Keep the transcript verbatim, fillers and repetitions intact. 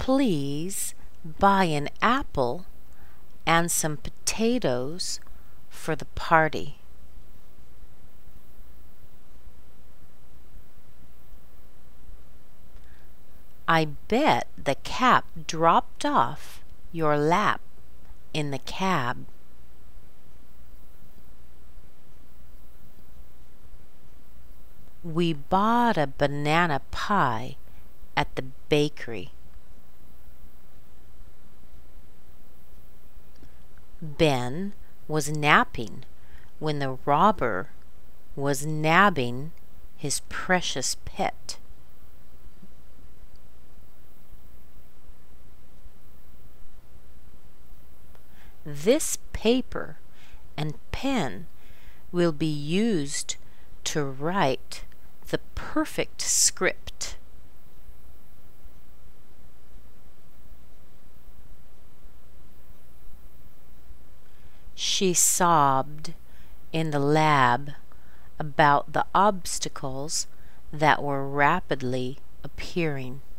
Please buy an apple and some potatoes for the party. I bet the cap dropped off your lap in the cab. We bought a banana pie at the bakery. Ben was napping when the robber was nabbing his precious pet. This paper and pen will be used to write the perfect script. She sobbed in the lab about the obstacles that were rapidly appearing.